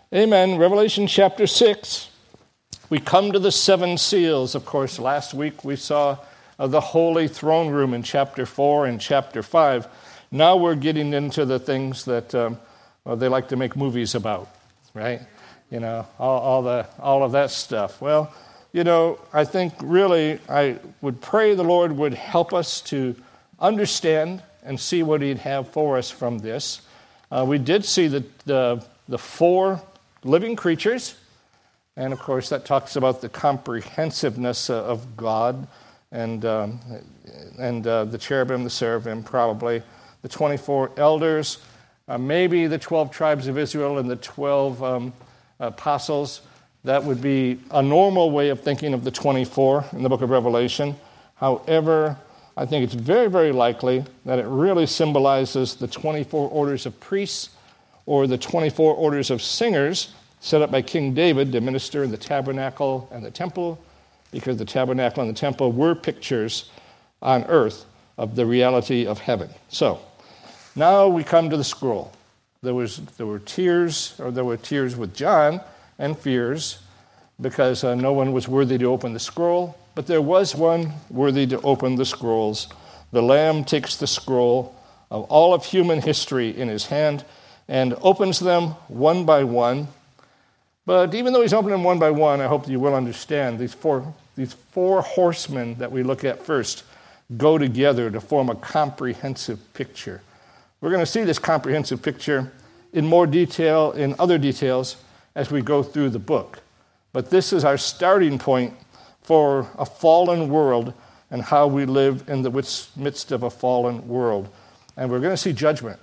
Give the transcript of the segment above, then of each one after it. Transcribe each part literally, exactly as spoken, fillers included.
Amen. Revelation chapter six. We come to the seven seals. Of course, last week we saw uh, the holy throne room in chapter four and chapter five. Now we're getting into the things that um, well, they like to make movies about, right? You know, all, all the all of that stuff. Well, you know, I think really I would pray the Lord would help us to understand and see what He'd have for us from this. Uh, we did see the, the the four living creatures, and of course that talks about the comprehensiveness of God, and um, and uh, the cherubim, the seraphim, probably the twenty-four elders, uh, maybe the twelve tribes of Israel and the twelve um, apostles. That would be a normal way of thinking of the twenty-four in the book of Revelation. However, I think it's very, very likely that it really symbolizes the twenty-four orders of priests or the twenty-four orders of singers set up by King David to minister in the tabernacle and the temple, because the tabernacle and the temple were pictures on earth of the reality of heaven. So, now we come to the scroll. There was there were tears, or there were tears with John, and fears, because uh, no one was worthy to open the scroll, but there was one worthy to open the scrolls. The Lamb takes the scroll of all of human history in his hand and opens them one by one. But even though he's opening them one by one, I hope you will understand these four these four horsemen that we look at first go together to form a comprehensive picture. We're going to see this comprehensive picture in more detail, in other details, as we go through the book. But this is our starting point for a fallen world and how we live in the midst of a fallen world. And we're going to see judgment.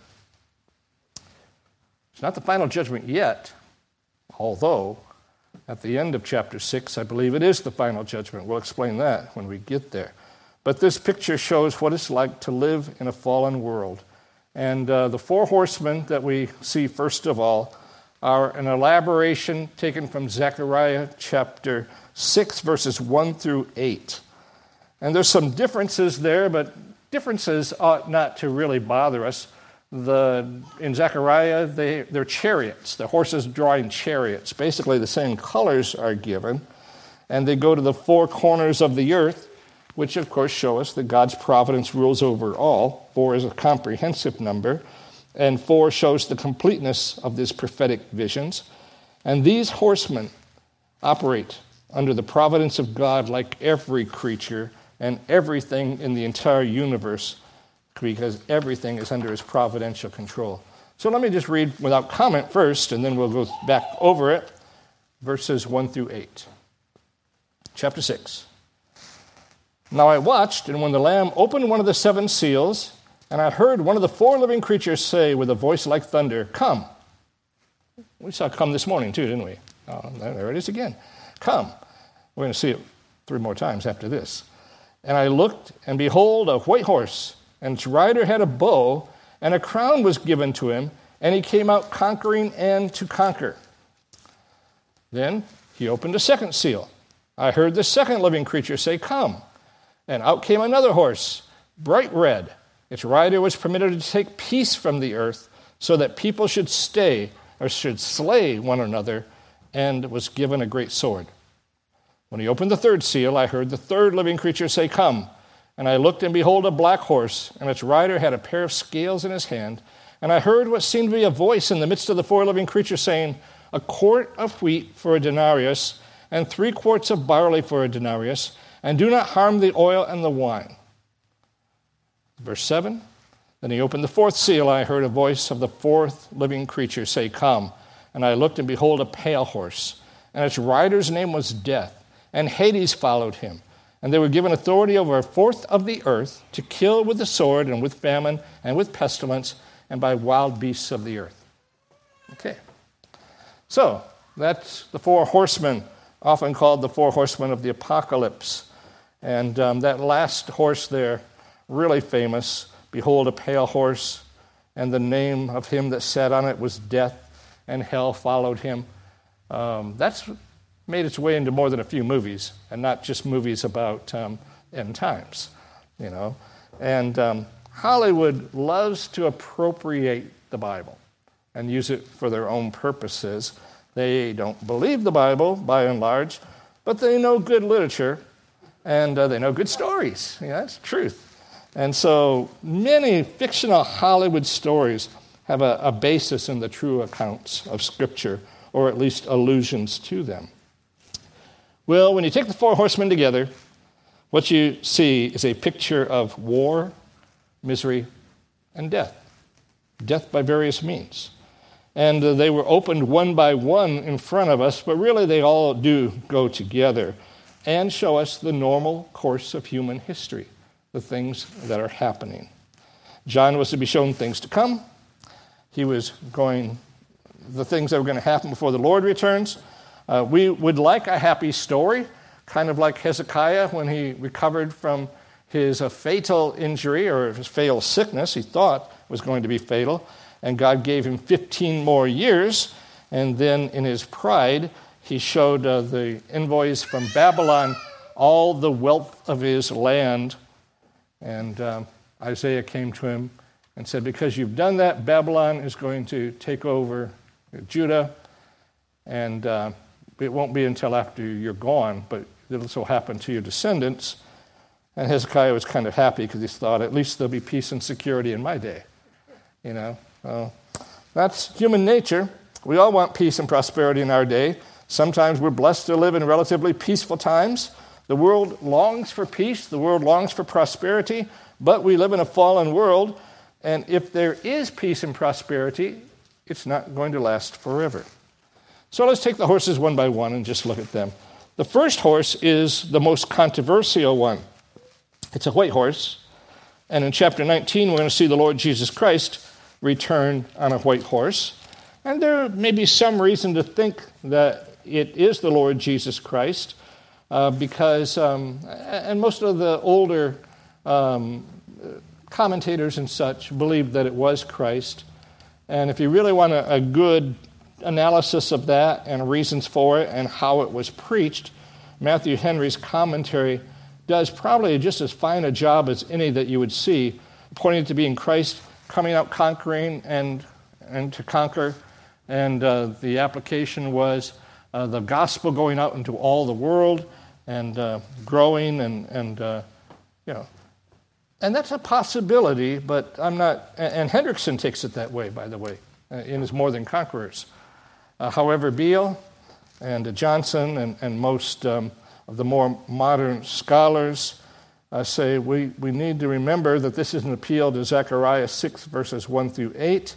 It's not the final judgment yet, although at the end of chapter six, I believe it is the final judgment. We'll explain that when we get there. But this picture shows what it's like to live in a fallen world. And uh, the four horsemen that we see first of all are an elaboration taken from Zechariah chapter six, verses one through eight. And there's some differences there, but differences ought not to really bother us. The, in Zechariah, they, they're chariots. The horses drawing chariots. Basically, the same colors are given. And they go to the four corners of the earth, which, of course, show us that God's providence rules over all. Four is a comprehensive number. And four shows the completeness of these prophetic visions. And these horsemen operate under the providence of God like every creature and everything in the entire universe, because everything is under his providential control. So let me just read without comment first, and then we'll go back over it, verses one through eight. Chapter six. Now I watched, and when the Lamb opened one of the seven seals, and I heard one of the four living creatures say with a voice like thunder, "Come." We saw "come" this morning too, didn't we? Oh, there it is again. "Come." We're going to see it three more times after this. And I looked, and behold, a white horse, and its rider had a bow, and a crown was given to him, and he came out conquering and to conquer. Then he opened a second seal. I heard the second living creature say, "Come." And out came another horse, bright red. Its rider was permitted to take peace from the earth, so that people should stay, or should slay one another, and was given a great sword. When he opened the third seal, I heard the third living creature say, "Come." And I looked, and behold, a black horse, and its rider had a pair of scales in his hand. And I heard what seemed to be a voice in the midst of the four living creatures saying, "A quart of wheat for a denarius, and three quarts of barley for a denarius, and do not harm the oil and the wine." Verse seven, then he opened the fourth seal, and I heard a voice of the fourth living creature say, "Come." And I looked, and behold, a pale horse, and its rider's name was Death, and Hades followed him. And they were given authority over a fourth of the earth to kill with the sword, and with famine, and with pestilence, and by wild beasts of the earth. Okay. So, that's the four horsemen, often called the four horsemen of the apocalypse. And um, that last horse there, really famous. Behold, a pale horse, and the name of him that sat on it was Death, and hell followed him. Um, that's made its way into more than a few movies, and not just movies about um, end times, you know. And um, Hollywood loves to appropriate the Bible and use it for their own purposes. They don't believe the Bible, by and large, but they know good literature, and uh, they know good stories. Yeah, that's the truth. And so many fictional Hollywood stories have a, a basis in the true accounts of Scripture, or at least allusions to them. Well, when you take the four horsemen together, what you see is a picture of war, misery, and death. Death by various means. And uh, they were opened one by one in front of us, but really they all do go together and show us the normal course of human history, the things that are happening. John was to be shown things to come. He was going, the things that were going to happen before the Lord returns. Uh, we would like a happy story, kind of like Hezekiah when he recovered from his uh, fatal injury or his fatal sickness, he thought was going to be fatal, and God gave him fifteen more years, and then in his pride, he showed uh, the envoys from Babylon all the wealth of his land, and um, Isaiah came to him and said, because you've done that, Babylon is going to take over Judah, and uh, it won't be until after you're gone, but this will happen to your descendants. And Hezekiah was kind of happy because he thought, at least there'll be peace and security in my day. You know, well, that's human nature. We all want peace and prosperity in our day. Sometimes we're blessed to live in relatively peaceful times. The world longs for peace. The world longs for prosperity. But we live in a fallen world. And if there is peace and prosperity, it's not going to last forever. So let's take the horses one by one and just look at them. The first horse is the most controversial one. It's a white horse. And in chapter nineteen, we're going to see the Lord Jesus Christ return on a white horse. And there may be some reason to think that it is the Lord Jesus Christ uh, because, um, and most of the older um, commentators and such believe that it was Christ. And if you really want a, a good analysis of that and reasons for it and how it was preached, Matthew Henry's commentary does probably just as fine a job as any that you would see, pointing to being Christ coming out conquering and and to conquer. And uh, the application was uh, the gospel going out into all the world and uh, growing and, and uh, you know. And that's a possibility, but I'm not, and Hendrickson takes it that way, by the way, in his More Than Conquerors. Uh, however, Beale and uh, Johnson and, and most um, of the more modern scholars uh, say we, we need to remember that this is an appeal to Zechariah six, verses one through eight.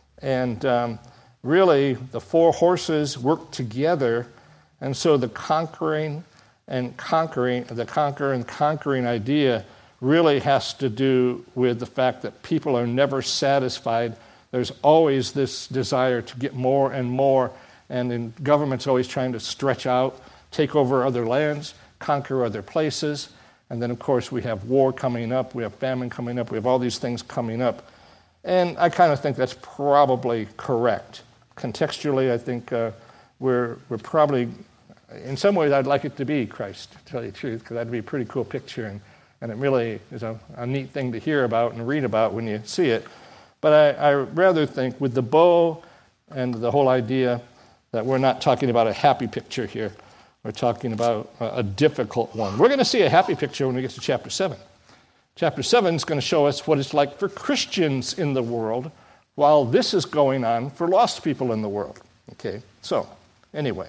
And um, really, the four horses work together, and so the conquering and conquering, the conquer and conquering idea really has to do with the fact that people are never satisfied. There's always this desire to get more and more, and the government's always trying to stretch out, take over other lands, conquer other places, and then, of course, we have war coming up, we have famine coming up, we have all these things coming up. And I kind of think that's probably correct. Contextually, I think uh, we're we're probably, in some ways, I'd like it to be Christ, to tell you the truth, because that'd be a pretty cool picture, and, and it really is a, a neat thing to hear about and read about when you see it. But I, I rather think with the bow and the whole idea that we're not talking about a happy picture here. We're talking about a, a difficult one. We're going to see a happy picture when we get to chapter seven. Chapter seven is going to show us what it's like for Christians in the world while this is going on for lost people in the world. Okay, so anyway,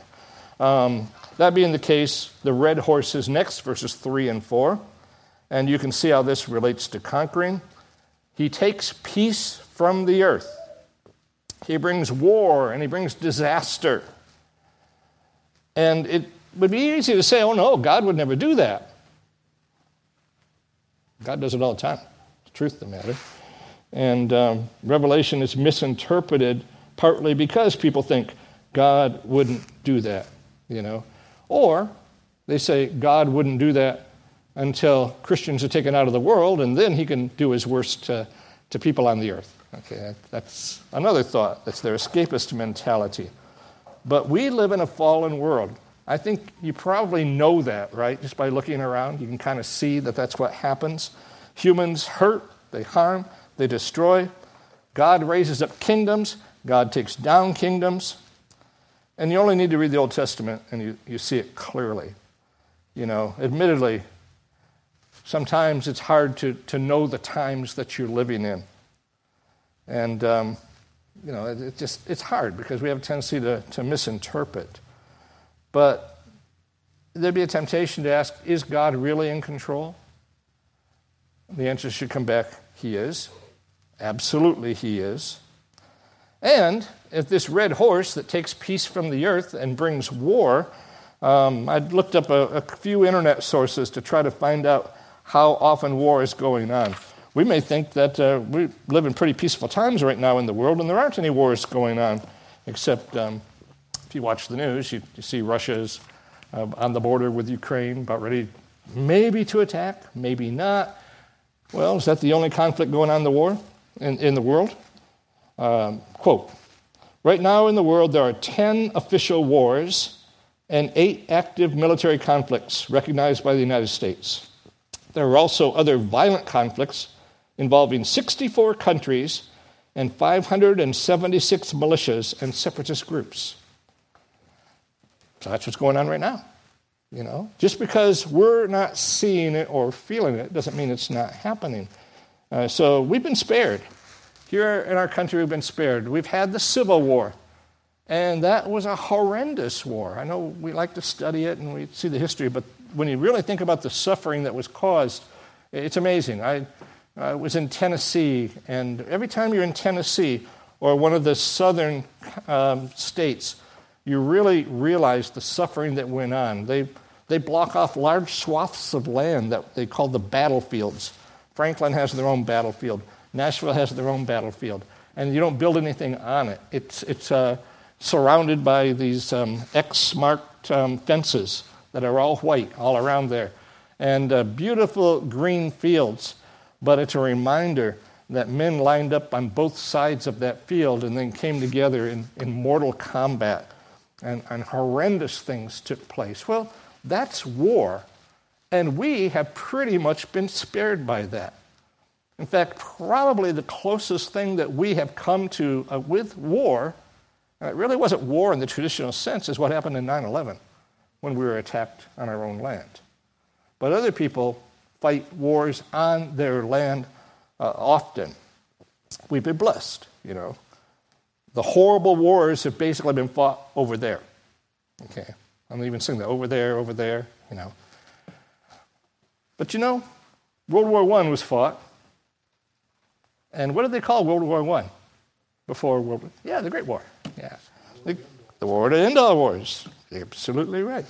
um, that being the case, the red horse is next, verses three and four. And you can see how this relates to conquering. He takes peace from the earth. He brings war and he brings disaster. And it would be easy to say, oh no, God would never do that. God does it all the time. It's the truth of the matter. And um, Revelation is misinterpreted partly because people think God wouldn't do that, you know. Or they say God wouldn't do that until Christians are taken out of the world, and then he can do his worst to, to people on the earth. Okay, that's another thought. That's their escapist mentality. But we live in a fallen world. I think you probably know that, right? Just by looking around, you can kind of see that that's what happens. Humans hurt, they harm, they destroy. God raises up kingdoms. God takes down kingdoms. And you only need to read the Old Testament and you, you see it clearly. You know, admittedly, sometimes it's hard to, to know the times that you're living in. And, um, you know, it, it just it's hard because we have a tendency to, to misinterpret. But there'd be a temptation to ask, is God really in control? The answer should come back, he is. Absolutely he is. And if this red horse that takes peace from the earth and brings war, um, I looked up a, a few internet sources to try to find out how often war is going on. We may think that uh, we live in pretty peaceful times right now in the world, and there aren't any wars going on, except um, if you watch the news, you, you see Russia's uh, on the border with Ukraine, about ready maybe to attack, maybe not. Well, is that the only conflict going on in the war in, in the world? Um, quote, right now in the world there are ten official wars and eight active military conflicts recognized by the United States. There are also other violent conflicts involving sixty-four countries and five hundred seventy-six militias and separatist groups. So that's what's going on right now. You know, just because we're not seeing it or feeling it doesn't mean it's not happening. Uh, so we've been spared. Here in our country, we've been spared. We've had the Civil War, and that was a horrendous war. I know we like to study it and we see the history, but when you really think about the suffering that was caused, it's amazing. I, I was in Tennessee, and every time you're in Tennessee or one of the southern um, states, you really realize the suffering that went on. They they block off large swaths of land that they call the battlefields. Franklin has their own battlefield. Nashville has their own battlefield. And you don't build anything on it. It's it's uh, surrounded by these um, X-marked um, fences that are all white all around there. And uh, beautiful green fields. But it's a reminder that men lined up on both sides of that field and then came together in, in mortal combat. And, and horrendous things took place. Well, that's war, and we have pretty much been spared by that. In fact, probably the closest thing that we have come to uh, with war, and it really wasn't war in the traditional sense, is what happened in nine eleven when we were attacked on our own land. But other people fight wars on their land uh, often. We've been blessed, you know. The horrible wars have basically been fought over there. Okay, I'm even saying that over there, over there, you know. But you know, World War One was fought. And what did they call World War One before World War? Yeah, the Great War. Yeah, the, the war to end all wars. You're absolutely right.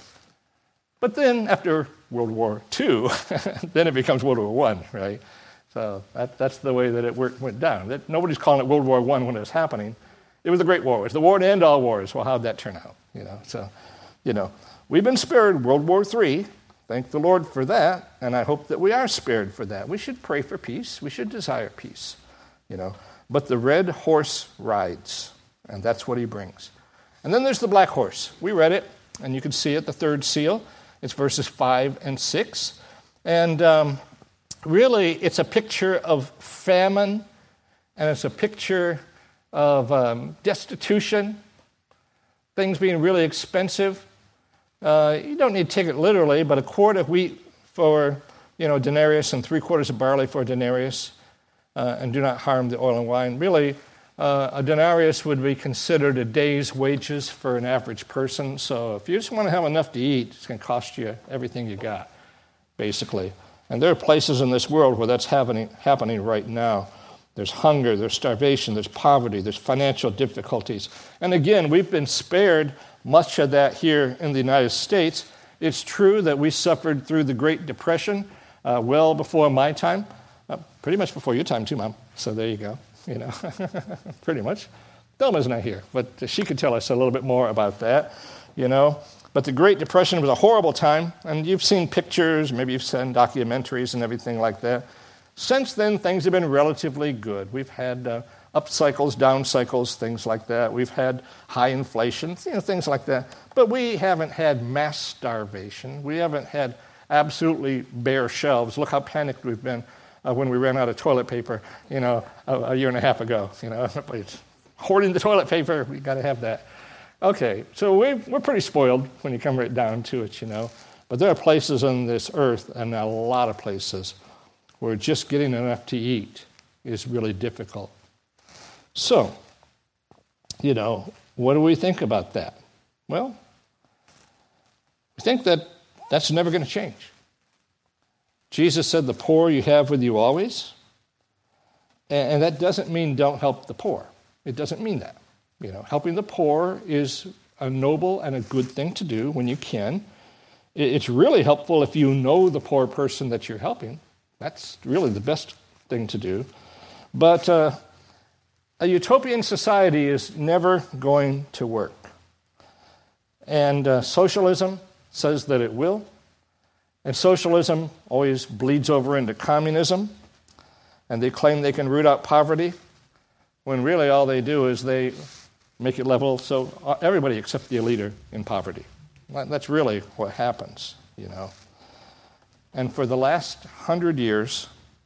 But then after World War Two, then it becomes World War One, right? So that, that's the way that it worked, went down. That, nobody's calling it World War One when it was happening. It was the Great War. It was the war to end all wars. Well, how'd that turn out? You know, so, you know, we've been spared World War Three. Thank the Lord for that, and I hope that we are spared for that. We should pray for peace. We should desire peace, you know. But the red horse rides, and that's what he brings. And then there's the black horse. We read it, and you can see it, the third seal. It's verses five and six. And um, really, it's a picture of famine, and it's a picture of um, destitution, things being really expensive. Uh, you don't need to take it literally, but a quart of wheat for, you know, denarius and three quarters of barley for a denarius, uh, and do not harm the oil and wine. Really, uh, a denarius would be considered a day's wages for an average person. So if you just want to have enough to eat, it's going to cost you everything you got, basically. And there are places in this world where that's happening, happening right now. There's hunger, there's starvation, there's poverty, there's financial difficulties. And again, we've been spared much of that here in the United States. It's true that we suffered through the Great Depression uh, well before my time, uh, pretty much before your time too, Mom. So there you go, you know, pretty much. Thelma's not here, but she could tell us a little bit more about that, you know. But the Great Depression was a horrible time, and you've seen pictures, maybe you've seen documentaries and everything like that. Since then, things have been relatively good. We've had uh, up cycles, down cycles, things like that. We've had high inflation, you know, things like that. But we haven't had mass starvation. We haven't had absolutely bare shelves. Look how panicked we've been uh, when we ran out of toilet paper, you know, a, a year and a half ago. You know, hoarding the toilet paper, we got to have that. Okay, so we, we're pretty spoiled when you come right down to it, you know. But there are places on this earth, and a lot of places, where just getting enough to eat is really difficult. So, you know, what do we think about that? Well, we think that that's never going to change. Jesus said, the poor you have with you always. And that doesn't mean don't help the poor. It doesn't mean that. You know, helping the poor is a noble and a good thing to do when you can. It's really helpful if you know the poor person that you're helping. That's really the best thing to do. But uh, a utopian society is never going to work. And uh, socialism says that it will. And socialism always bleeds over into communism. And they claim they can root out poverty, when really all they do is they make it level so everybody except the elite are in poverty. That's really what happens, you know. And for the last hundred years,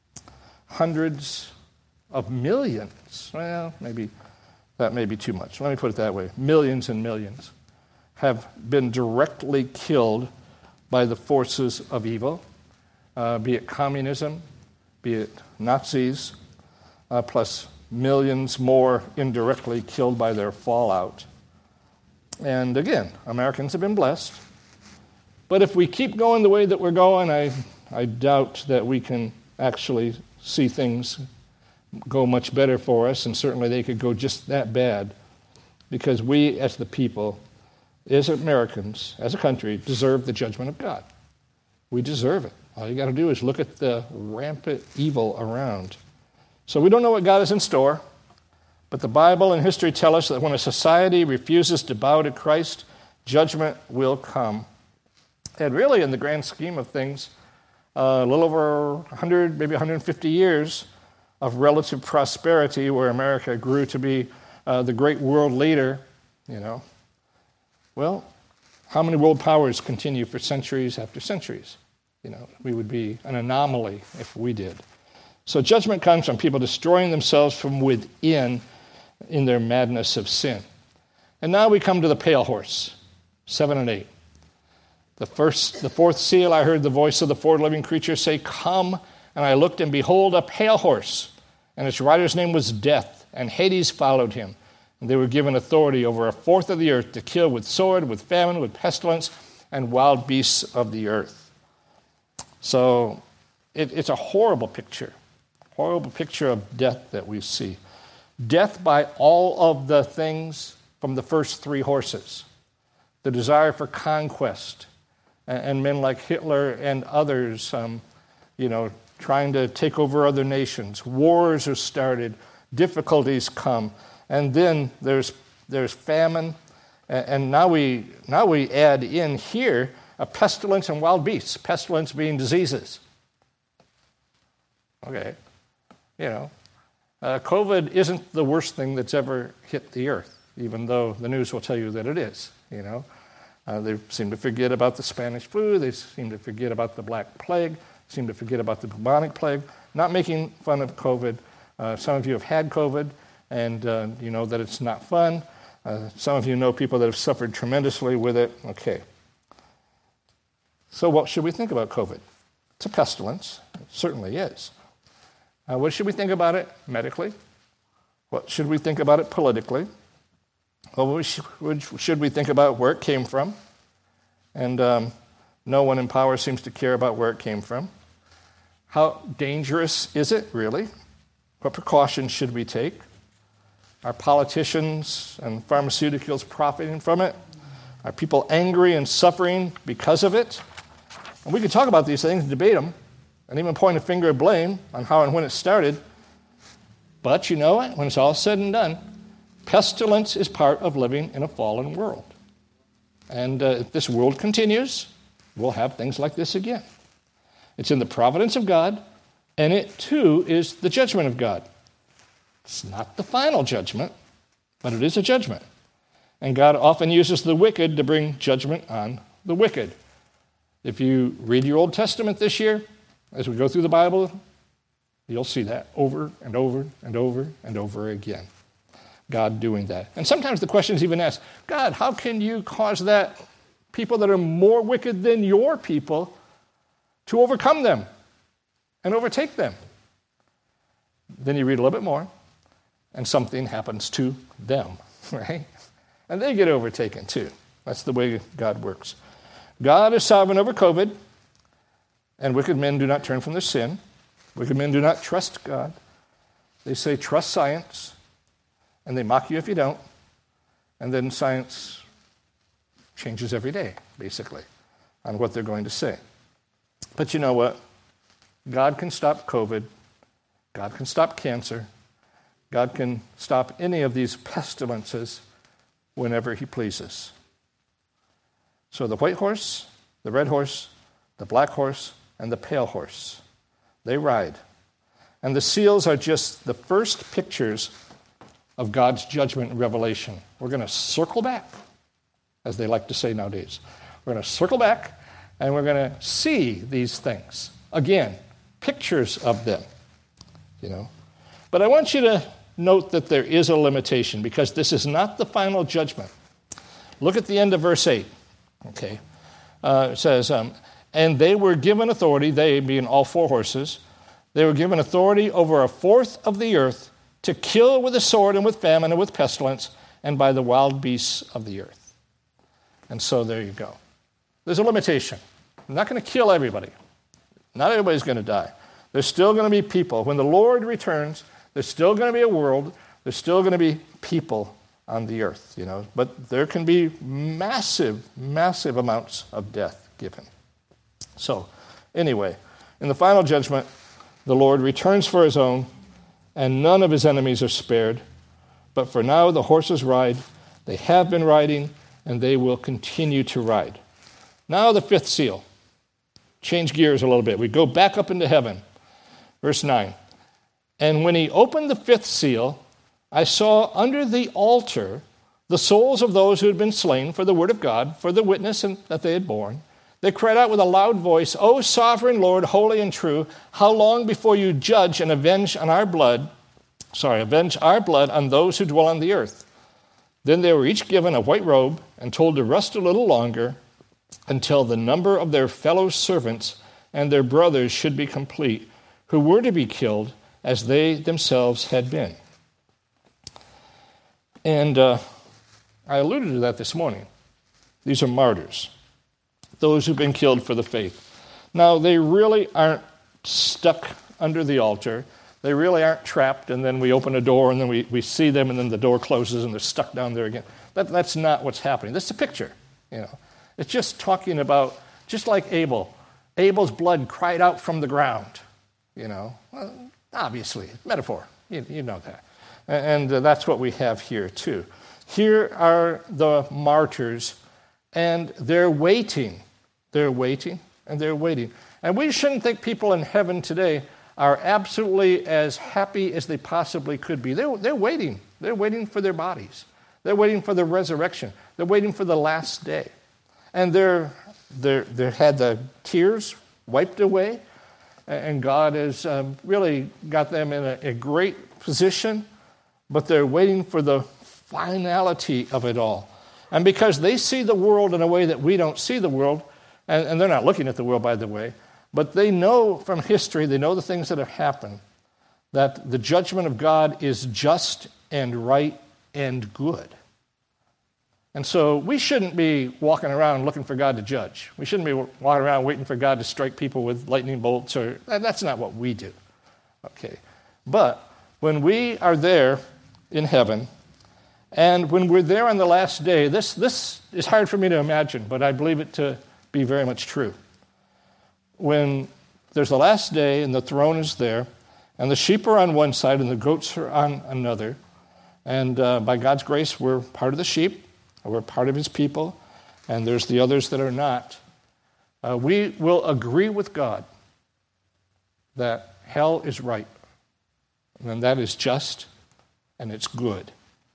hundreds of millions, well, maybe that may be too much. Let me put it that way. Millions and millions have been directly killed by the forces of evil, uh, be it communism, be it Nazis, uh, plus millions more indirectly killed by their fallout. And again, Americans have been blessed. But if we keep going the way that we're going, I, I doubt that we can actually see things go much better for us, and certainly they could go just that bad, because we as the people, as Americans, as a country, deserve the judgment of God. We deserve it. All you got to do is look at the rampant evil around. So we don't know what God is in store, but the Bible and history tell us that when a society refuses to bow to Christ, judgment will come. And really, in the grand scheme of things, uh, a little over one hundred, maybe one hundred fifty years of relative prosperity where America grew to be uh, the great world leader, you know. Well, how many world powers continue for centuries after centuries? You know, we would be an anomaly if we did. So judgment comes from people destroying themselves from within in their madness of sin. And now we come to the pale horse, seven and eight. The first, the fourth seal, I heard the voice of the four living creatures say, "Come," and I looked, and behold, a pale horse, and its rider's name was Death, and Hades followed him. And they were given authority over a fourth of the earth to kill with sword, with famine, with pestilence, and wild beasts of the earth. So it, it's a horrible picture, horrible picture of death that we see. Death by all of the things from the first three horses. The desire for conquest, and, and men like Hitler and others, um, you know, trying to take over other nations. Wars are started, difficulties come, and then there's there's famine, and, and now we now we add in here a pestilence and wild beasts. Pestilence being diseases. Okay, you know, uh, COVID isn't the worst thing that's ever hit the earth, even though the news will tell you that it is. You know, uh, they seem to forget about the Spanish flu. They seem to forget about the Black Plague. Seem to forget about the bubonic plague. Not making fun of COVID. Uh, some of you have had COVID, and uh, you know that it's not fun. Uh, some of you know people that have suffered tremendously with it. Okay. So what should we think about COVID? It's a pestilence. It certainly is. Uh, what should we think about it medically? What should we think about it politically? Well, what should we think about where it came from? And um, no one in power seems to care about where it came from. How dangerous is it, really? What precautions should we take? Are politicians and pharmaceuticals profiting from it? Are people angry and suffering because of it? And we could talk about these things and debate them, and even point a finger of blame on how and when it started. But you know what? When it's all said and done, pestilence is part of living in a fallen world. And uh, if this world continues, we'll have things like this again. It's in the providence of God, and it too is the judgment of God. It's not the final judgment, but it is a judgment. And God often uses the wicked to bring judgment on the wicked. If you read your Old Testament this year, as we go through the Bible, you'll see that over and over and over and over again. God doing that. And sometimes the question is even asked, God, how can you cause that people that are more wicked than your people to overcome them and overtake them? Then you read a little bit more, and something happens to them, right? And they get overtaken too. That's the way God works. God is sovereign over COVID, and wicked men do not turn from their sin. Wicked men do not trust God. They say, trust science, and they mock you if you don't. And then science changes every day, basically, on what they're going to say. But you know what? God can stop COVID. God can stop cancer. God can stop any of these pestilences whenever he pleases. So the white horse, the red horse, the black horse, and the pale horse, they ride. And the seals are just the first pictures of God's judgment in Revelation. We're going to circle back, as they like to say nowadays. We're going to circle back, and we're going to see these things. Again, pictures of them, you know. But I want you to note that there is a limitation, because this is not the final judgment. Look at the end of verse eight. Okay, uh, it says, um, and they were given authority, they being all four horses, they were given authority over a fourth of the earth to kill with a sword and with famine and with pestilence and by the wild beasts of the earth. And so there you go. There's a limitation. I'm not going to kill everybody. Not everybody's going to die. There's still going to be people. When the Lord returns, there's still going to be a world. There's still going to be people on the earth, you know. But there can be massive, massive amounts of death given. So, anyway, in the final judgment, the Lord returns for his own, and none of his enemies are spared. But for now, the horses ride. They have been riding, and they will continue to ride. Now the fifth seal. Change gears a little bit. We go back up into heaven. Verse nine. And when he opened the fifth seal, I saw under the altar the souls of those who had been slain for the word of God, for the witness that they had borne. They cried out with a loud voice, O sovereign Lord, holy and true, how long before you judge and avenge on our blood, sorry, avenge our blood on those who dwell on the earth? Then they were each given a white robe and told to rest a little longer until the number of their fellow servants and their brothers should be complete, who were to be killed as they themselves had been. And uh, I alluded to that this morning. These are martyrs, those who've been killed for the faith. Now, they really aren't stuck under the altar. They really aren't trapped, and then we open a door, and then we, we see them, and then the door closes, and they're stuck down there again. That, that's not what's happening. That's a picture, you know. It's just talking about, just like Abel. Abel's blood cried out from the ground, you know. Well, obviously, metaphor. You, you know that. And uh, that's what we have here, too. Here are the martyrs, and they're waiting. They're waiting, and they're waiting. And we shouldn't think people in heaven today are absolutely as happy as they possibly could be. They're, they're waiting. They're waiting for their bodies. They're waiting for the resurrection. They're waiting for the last day. And they're, they're, they had the tears wiped away, and God has um, really got them in a, a great position, but they're waiting for the finality of it all. And because they see the world in a way that we don't see the world, and, and they're not looking at the world, by the way, but they know from history, they know the things that have happened, that the judgment of God is just and right and good. And so we shouldn't be walking around looking for God to judge. We shouldn't be walking around waiting for God to strike people with lightning bolts, or that's not what we do. Okay. But when we are there in heaven, and when we're there on the last day, this, this is hard for me to imagine, but I believe it to be very much true. When there's the last day and the throne is there, and the sheep are on one side and the goats are on another, and uh, by God's grace, we're part of the sheep, we're part of his people, and there's the others that are not. Uh, we will agree with God that hell is right, and that is just, and it's good.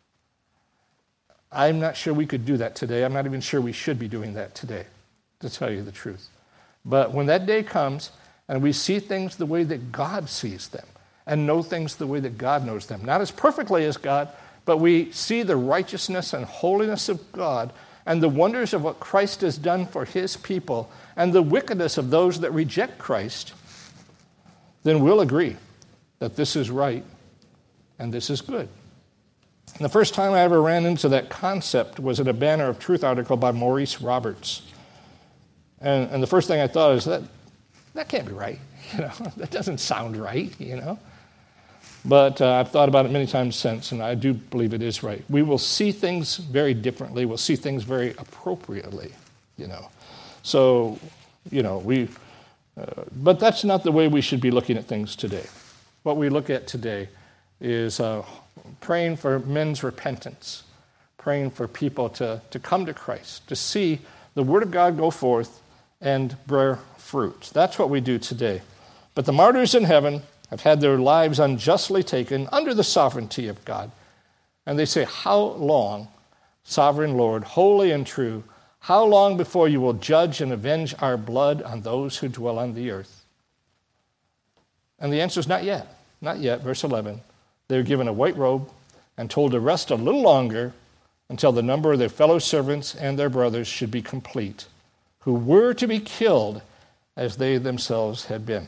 I'm not sure we could do that today. I'm not even sure we should be doing that today, to tell you the truth. But when that day comes, and we see things the way that God sees them, and know things the way that God knows them, not as perfectly as God, but we see the righteousness and holiness of God and the wonders of what Christ has done for his people and the wickedness of those that reject Christ, then we'll agree that this is right and this is good. And the first time I ever ran into that concept was in a Banner of Truth article by Maurice Roberts. And, and the first thing I thought is that that can't be right. You know, that doesn't sound right, you know. But uh, I've thought about it many times since, and I do believe it is right. We will see things very differently. We'll see things very appropriately, you know. So, you know, we, uh, but that's not the way we should be looking at things today. What we look at today is uh, praying for men's repentance, praying for people to, to come to Christ, to see the Word of God go forth and bear fruit. That's what we do today. But the martyrs in heaven have had their lives unjustly taken under the sovereignty of God. And they say, how long, sovereign Lord, holy and true, how long before you will judge and avenge our blood on those who dwell on the earth? And the answer is not yet. Not yet. Verse eleven. They're given a white robe and told to rest a little longer until the number of their fellow servants and their brothers should be complete, who were to be killed as they themselves had been.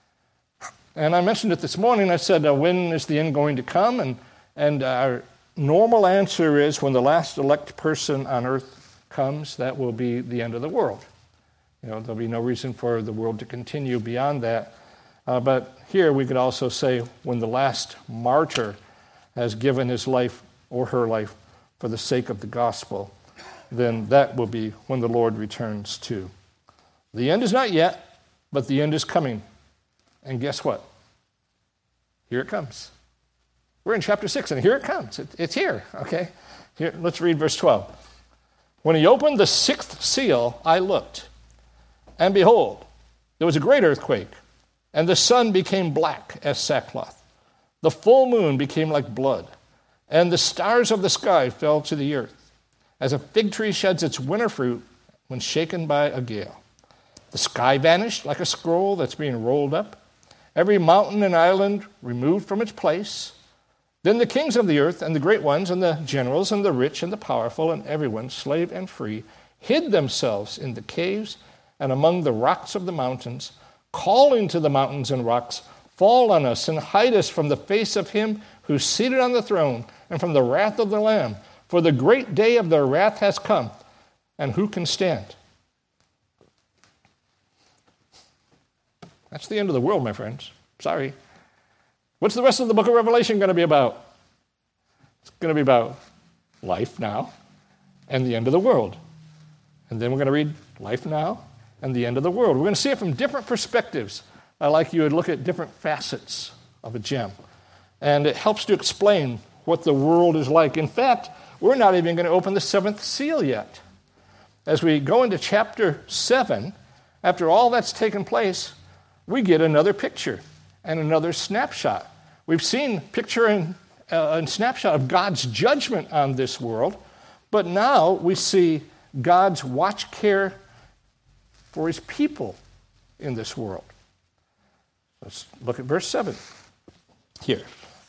And I mentioned it this morning. I said, uh, when is the end going to come? And, and our normal answer is when the last elect person on earth comes, that will be the end of the world. You know, there'll be no reason for the world to continue beyond that. Uh, but here we could also say when the last martyr has given his life or her life for the sake of the gospel, then that will be when the Lord returns too. The end is not yet, but the end is coming. And guess what? Here it comes. We're in chapter six, and here it comes. It, it's here, okay? Here, let's read verse twelve. When he opened the sixth seal, I looked, and behold, there was a great earthquake, and the sun became black as sackcloth. The full moon became like blood, and the stars of the sky fell to the earth, as a fig tree sheds its winter fruit when shaken by a gale. The sky vanished like a scroll that's being rolled up, every mountain and island removed from its place. Then the kings of the earth and the great ones and the generals and the rich and the powerful and everyone, slave and free, hid themselves in the caves and among the rocks of the mountains, calling to the mountains and rocks, fall on us and hide us from the face of him who's seated on the throne and from the wrath of the Lamb. For the great day of their wrath has come, and who can stand? That's the end of the world, my friends. Sorry. What's the rest of the book of Revelation going to be about? It's going to be about life now and the end of the world. And then we're going to read life now and the end of the world. We're going to see it from different perspectives, uh, like you would look at different facets of a gem. And it helps to explain what the world is like. In fact, we're not even going to open the seventh seal yet. As we go into chapter seven, after all that's taken place, we get another picture and another snapshot. We've seen picture and, uh, and snapshot of God's judgment on this world, but now we see God's watch care for his people in this world. Let's look at verse seven here.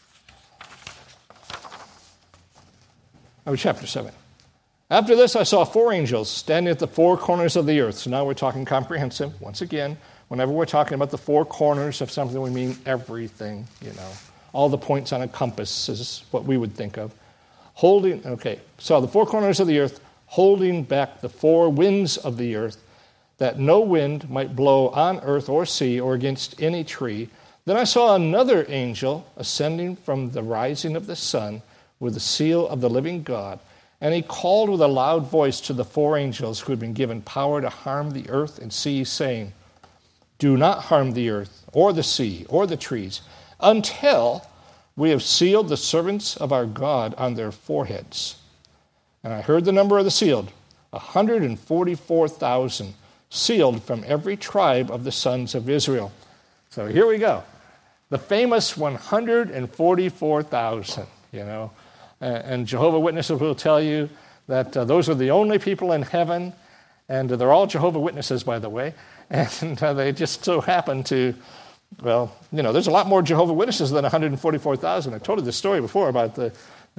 Of chapter seven. After this, I saw four angels standing at the four corners of the earth. So now we're talking comprehensive. Once again, whenever we're talking about the four corners of something, we mean everything, you know. All the points on a compass is what we would think of. Holding, okay, so the four corners of the earth, holding back the four winds of the earth, that no wind might blow on earth or sea or against any tree. Then I saw another angel ascending from the rising of the sun with the seal of the living God. And he called with a loud voice to the four angels who had been given power to harm the earth and sea, saying, do not harm the earth or the sea or the trees until we have sealed the servants of our God on their foreheads. And I heard the number of the sealed, one hundred forty-four thousand, sealed from every tribe of the sons of Israel. So here we go. The famous one hundred forty-four thousand, you know. And Jehovah's Witnesses will tell you that uh, those are the only people in heaven, and they're all Jehovah's Witnesses, by the way, and uh, they just so happen to, well, you know, there's a lot more Jehovah's Witnesses than one hundred forty-four thousand. I told you this story before about the,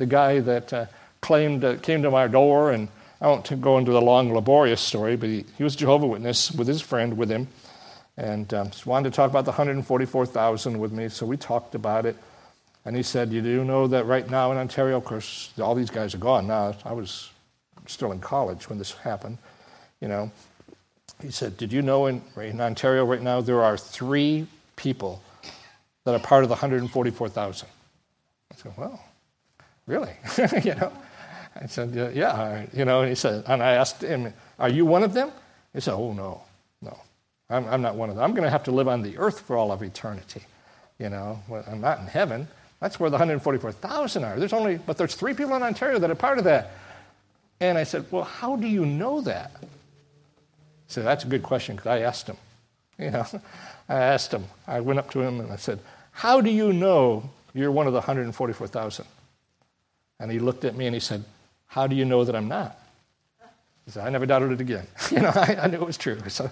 the guy that uh, claimed uh, came to my door, and I won't go into the long, laborious story, but he, he was a Jehovah's Witness with his friend with him, and um, just wanted to talk about the one hundred forty-four thousand with me, so we talked about it. And he said, you do know that right now in Ontario, of course, all these guys are gone now. I was still in college when this happened, you know. He said, did you know in, in Ontario right now there are three people that are part of the one hundred forty-four thousand? I said, well, really? you know. I said, yeah, yeah, you know, and he said, and I asked him, are you one of them? He said, oh, no, no, I'm, I'm not one of them. I'm going to have to live on the earth for all of eternity, you know. Well, I'm not in heaven. That's where the one hundred forty-four thousand are. There's only, but there's three people in Ontario that are part of that. And I said, well, how do you know that? He said, that's a good question, because I asked him. You know, I asked him. I went up to him and I said, how do you know you're one of the one hundred forty-four thousand? And he looked at me and he said, how do you know that I'm not? He said, I never doubted it again. you know, I, I knew it was true. So,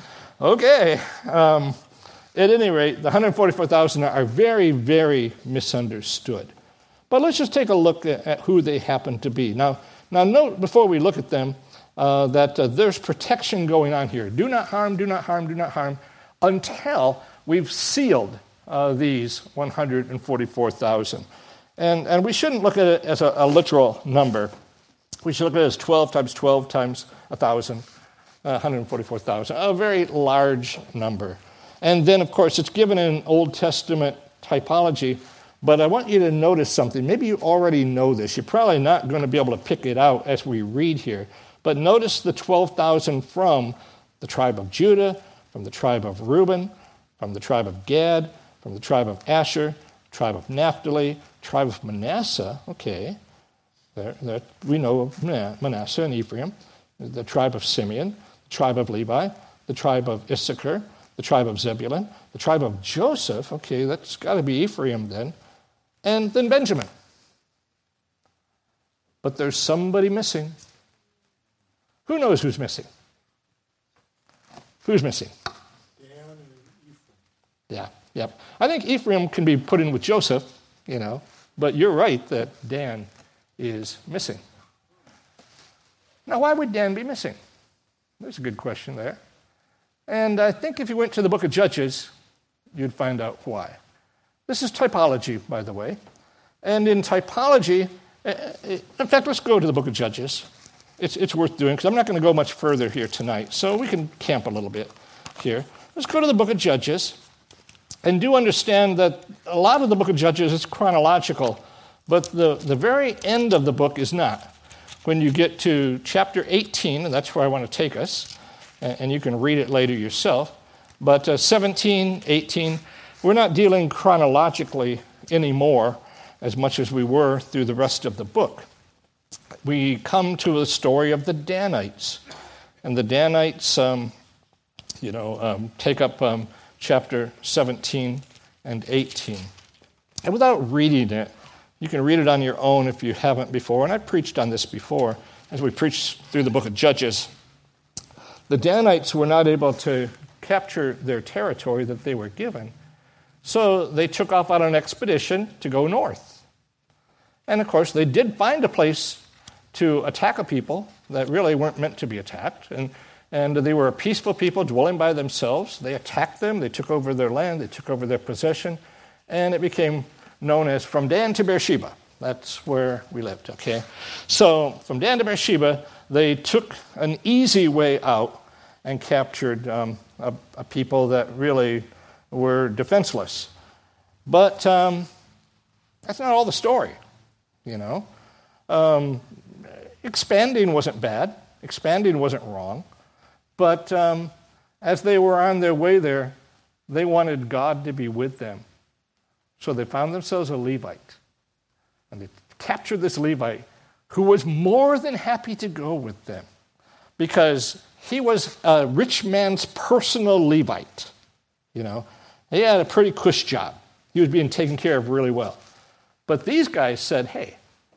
okay. Um, at any rate, the one hundred forty-four thousand are very, very misunderstood. But let's just take a look at, at who they happen to be. Now, now note before we look at them uh, that uh, there's protection going on here. Do not harm, do not harm, do not harm, until we've sealed uh, these one hundred forty-four thousand. And, and we shouldn't look at it as a, a literal number. We should look at it as twelve times twelve times one thousand, uh, one hundred forty-four thousand, a very large number. And then, of course, it's given in Old Testament typology, but I want you to notice something. Maybe you already know this. You're probably not going to be able to pick it out as we read here. But notice the twelve thousand from the tribe of Judah, from the tribe of Reuben, from the tribe of Gad, from the tribe of Asher, tribe of Naphtali, tribe of Manasseh. Okay, there, there we know of Manasseh and Ephraim, the tribe of Simeon, the tribe of Levi, the tribe of Issachar, the tribe of Zebulun, the tribe of Joseph. Okay, that's got to be Ephraim then, and then Benjamin. But there's somebody missing. Who knows who's missing? Who's missing? Dan and Ephraim. Yeah, yep. I think Ephraim can be put in with Joseph, you know, but you're right that Dan is missing. Now, why would Dan be missing? There's a good question there. And I think if you went to the book of Judges, you'd find out why. This is typology, by the way. And in typology, in fact, let's go to the book of Judges. It's, it's worth doing, because I'm not going to go much further here tonight, so we can camp a little bit here. Let's go to the book of Judges, and do understand that a lot of the book of Judges is chronological, but the, the very end of the book is not. When you get to chapter eighteen, and that's where I want to take us, and you can read it later yourself, but uh, seventeen, eighteen, we're not dealing chronologically anymore as much as we were through the rest of the book. We come to the story of the Danites, and the Danites, um, you know, um, take up um, chapter seventeen and eighteen. And without reading it, you can read it on your own if you haven't before, and I've preached on this before as we preached through the book of Judges. The Danites were not able to capture their territory that they were given, so they took off on an expedition to go north. And of course, they did find a place to attack a people that really weren't meant to be attacked, and, and they were a peaceful people dwelling by themselves. They attacked them, they took over their land, they took over their possession, and it became known as from Dan to Beersheba. That's where we lived, okay? So from Dan to Beersheba, they took an easy way out and captured um, a, a people that really were defenseless. But um, that's not all the story, you know. Um, expanding wasn't bad. Expanding wasn't wrong. But um, as they were on their way there, they wanted God to be with them. So they found themselves a Levite. And they captured this Levite who was more than happy to go with them because he was a rich man's personal Levite. You know, he had a pretty cush job. He was being taken care of really well. But these guys said, hey,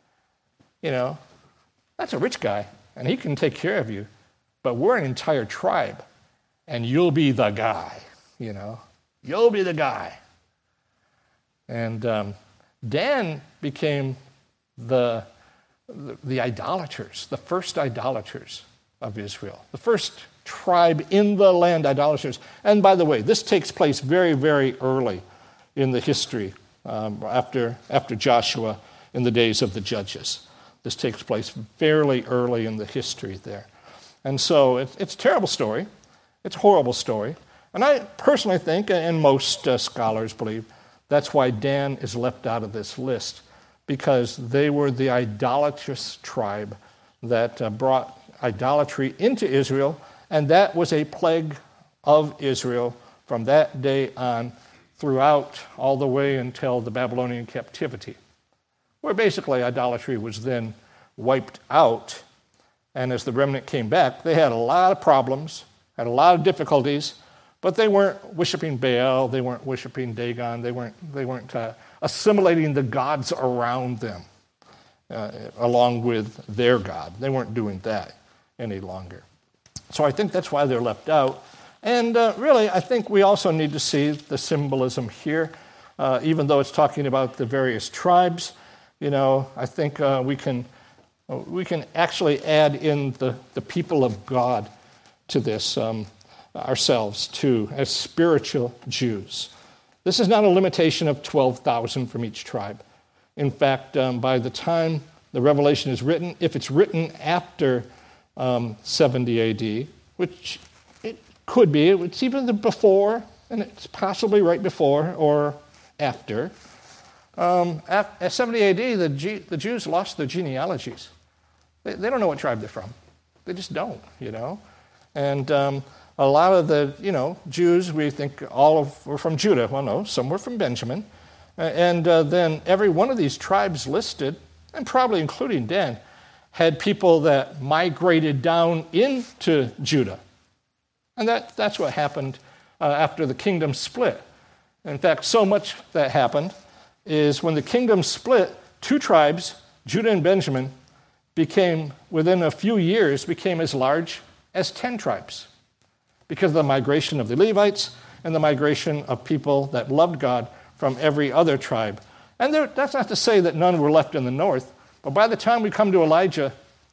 you know, that's a rich guy, and he can take care of you, but we're an entire tribe, and you'll be the guy, you know. You'll be the guy. And um, Dan became the, the, the idolaters, the first idolaters of Israel, the first tribe in the land idolaters. And by the way, this takes place very, very early in the history, um, after, after Joshua in the days of the judges. This takes place fairly early in the history there. And so it, it's a terrible story. It's a horrible story. And I personally think, and most uh, scholars believe, that's why Dan is left out of this list, because they were the idolatrous tribe that uh, brought idolatry into Israel, and that was a plague of Israel from that day on throughout all the way until the Babylonian captivity, where basically idolatry was then wiped out. And as the remnant came back, they had a lot of problems, had a lot of difficulties, but they weren't worshiping Baal, they weren't worshiping Dagon, they weren't, they weren't uh, assimilating the gods around them uh, along with their God. They weren't doing that any longer. So I think that's why they're left out. And uh, really, I think we also need to see the symbolism here, uh, even though it's talking about the various tribes. You know, I think uh, we can we can actually add in the, the people of God to this um, ourselves too, as spiritual Jews. This is not a limitation of twelve thousand from each tribe. In fact, um, by the time the Revelation is written, if it's written after um, seventy A D, which it could be, it's even the before, and it's possibly right before or after. Um, at, at seventy A D, the, G, the Jews lost their genealogies. They, they don't know what tribe they're from. They just don't, you know. And um, a lot of the, you know, Jews, we think all of were from Judah. Well, no, some were from Benjamin. And uh, then every one of these tribes listed, and probably including Dan, had people that migrated down into Judah. And that, that's what happened uh, after the kingdom split. In fact, so much that happened is when the kingdom split, two tribes, Judah and Benjamin, became, within a few years, became as large as ten tribes because of the migration of the Levites and the migration of people that loved God from every other tribe. And there, that's not to say that none were left in the north, but by the time we come to Elijah,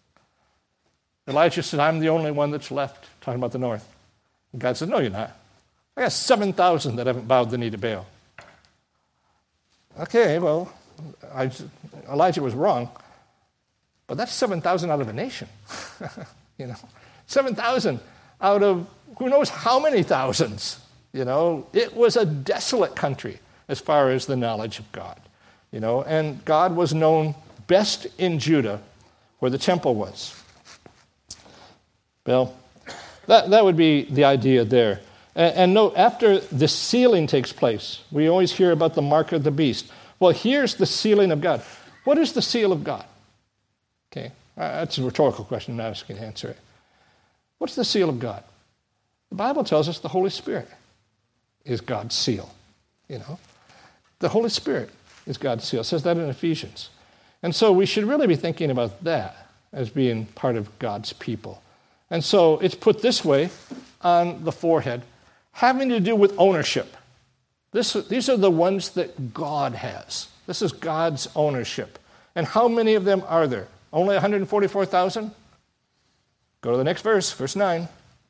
Elijah said, I'm the only one that's left, talking about the north. And God said, no, you're not. I got seven thousand that haven't bowed the knee to Baal. Okay, well, I, Elijah was wrong, but that's seven thousand out of a nation. you know, seven thousand out of who knows how many thousands. You know, it was a desolate country as far as the knowledge of God. You know, and God was known best in Judah, where the temple was. Well, that, that would be the idea there. And, and note, after the sealing takes place, we always hear about the mark of the beast. Well, here's the sealing of God. What is the seal of God? Okay, that's a rhetorical question. I'm not asking to answer it. What's the seal of God? The Bible tells us the Holy Spirit is God's seal. You know, the Holy Spirit is God's seal. It says that in Ephesians. And so we should really be thinking about that as being part of God's people. And so it's put this way on the forehead, having to do with ownership. This, these are the ones that God has. This is God's ownership. And how many of them are there? Only one hundred forty-four thousand? Go to the next verse, verse nine.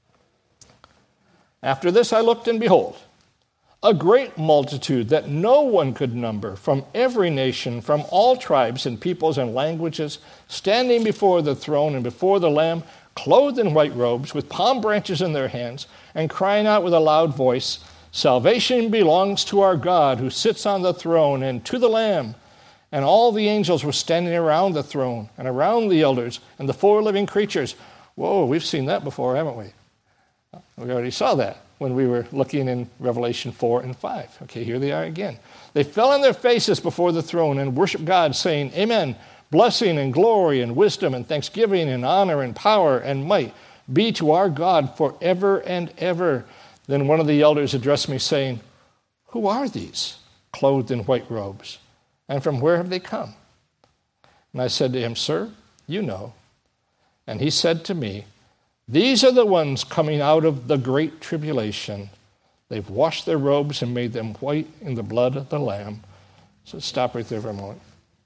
After this I looked, and behold, a great multitude that no one could number, from every nation, from all tribes and peoples and languages, standing before the throne and before the Lamb, clothed in white robes, with palm branches in their hands, and crying out with a loud voice, Salvation belongs to our God, who sits on the throne, and to the Lamb. And all the angels were standing around the throne, and around the elders, and the four living creatures. Whoa, we've seen that before, haven't we? We already saw that when we were looking in Revelation four and five. Okay, here they are again. They fell on their faces before the throne and worshiped God, saying, Amen. Blessing and glory and wisdom and thanksgiving and honor and power and might be to our God forever and ever. Then one of the elders addressed me, saying, Who are these, clothed in white robes? And from where have they come? And I said to him, Sir, you know. And he said to me, These are the ones coming out of the great tribulation. They've washed their robes and made them white in the blood of the Lamb. So stop right there for a moment.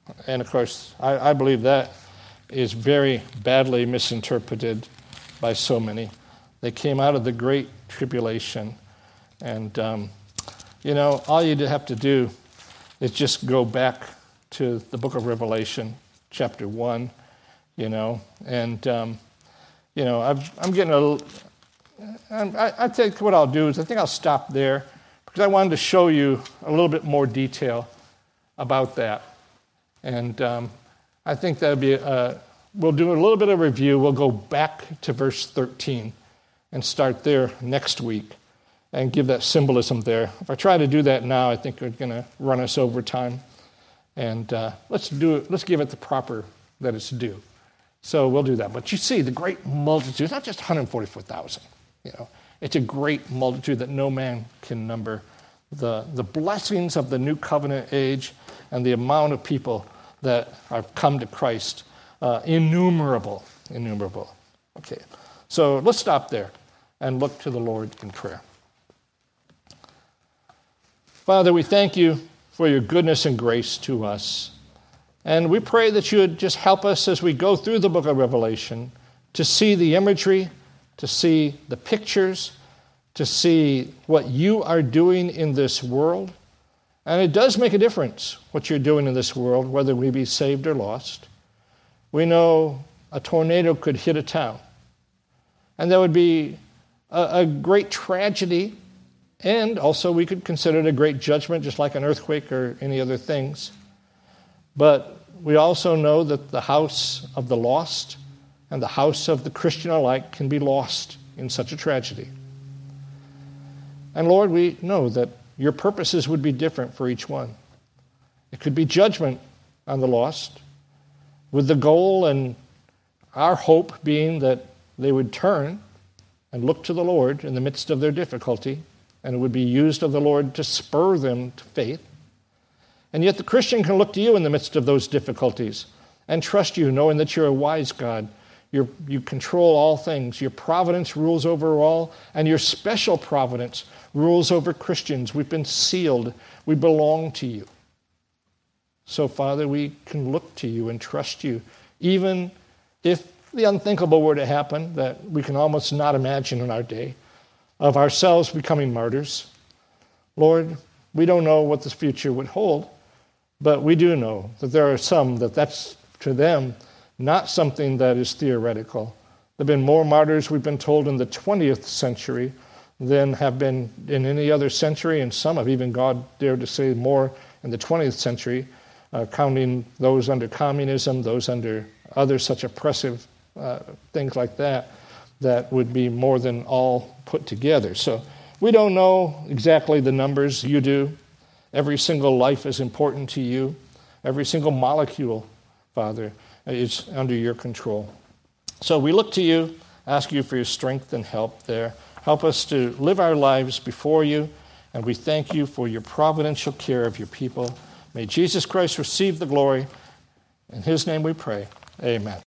And of course, I, I believe that is very badly misinterpreted by so many. They came out of the Great Tribulation. And, um, you know, all you have to do is just go back to the book of Revelation, chapter one, you know. And, um, you know, I've, I'm getting a I, I think what I'll do is I think I'll stop there because I wanted to show you a little bit more detail about that. And um, I think that'll be, uh, we'll do a little bit of review. We'll go back to verse thirteen and start there next week and give that symbolism there. If I try to do that now, I think we're going to run us over time. And uh, let's do it, let's give it the proper that it's due. So we'll do that. But you see, the great multitude, it's not just one hundred forty-four thousand. You know, it's a great multitude that no man can number. The, the blessings of the new covenant age and the amount of people that have come to Christ, uh, innumerable, innumerable. Okay, so let's stop there and look to the Lord in prayer. Father, we thank you for your goodness and grace to us. And we pray that you would just help us as we go through the book of Revelation to see the imagery, to see the pictures, to see what you are doing in this world. And it does make a difference what you're doing in this world, whether we be saved or lost. We know a tornado could hit a town, and that would be a, a great tragedy, and also we could consider it a great judgment, just like an earthquake or any other things. But we also know that the house of the lost and the house of the Christian alike can be lost in such a tragedy. And Lord, we know that your purposes would be different for each one. It could be judgment on the lost, with the goal and our hope being that they would turn and look to the Lord in the midst of their difficulty, and it would be used of the Lord to spur them to faith. And yet the Christian can look to you in the midst of those difficulties and trust you, knowing that you're a wise God. You're, you control all things. Your providence rules over all, and your special providence rules over Christians. We've been sealed. We belong to you. So, Father, we can look to you and trust you, even if the unthinkable were to happen that we can almost not imagine in our day, of ourselves becoming martyrs. Lord, we don't know what the future would hold, but we do know that there are some that that's, to them, not something that is theoretical. There have been more martyrs, we've been told, in the twentieth century than have been in any other century, and some have even, God dared to say, more in the twentieth century, uh, counting those under communism, those under other such oppressive uh, things like that, that would be more than all put together. So we don't know exactly the numbers. You do. Every single life is important to you. Every single molecule, Father, is under your control. So we look to you, ask you for your strength and help there. Help us to live our lives before you, and we thank you for your providential care of your people. May Jesus Christ receive the glory. In his name we pray. Amen.